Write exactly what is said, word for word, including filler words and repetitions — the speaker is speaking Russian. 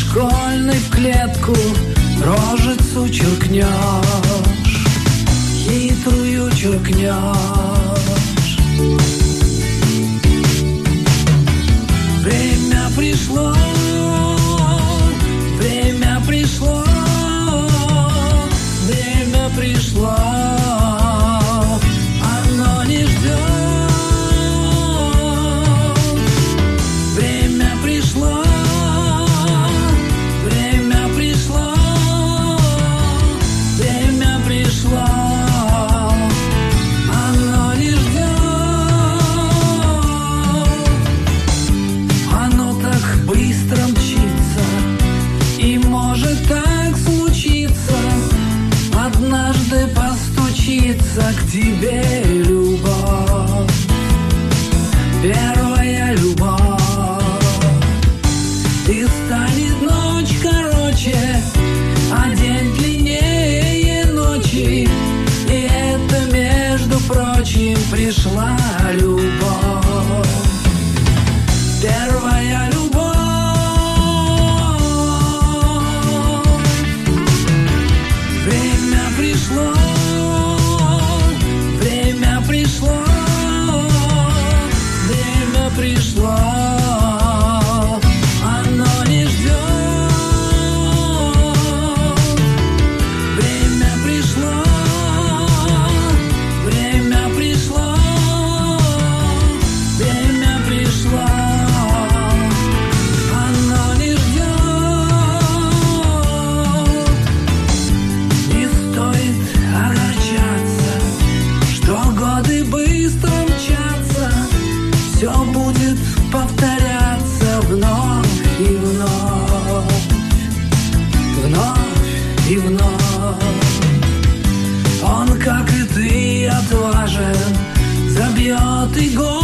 школьной в клетку рожицу черкнешь, хитрую черкнешь. Время пришло, время пришло, время пришло, оно не ждет. Время пришло, время пришло, время пришло, оно не ждет. Оно так быстро мчится, и может так случиться, однажды постучится к тебе любовь, первая любовь. И станет ночь короче, а день длиннее ночи, и это, между прочим, пришла любовь, первая любовь. Время пришло, время пришло, время пришло, оно не ждет. Время пришло, время пришло, время пришло, оно не ждет. Не стоит огорчаться, что годы быстро мчатся, все будет повторяться вновь и вновь, вновь и вновь. Он, как и ты, отважен, забьет и гонит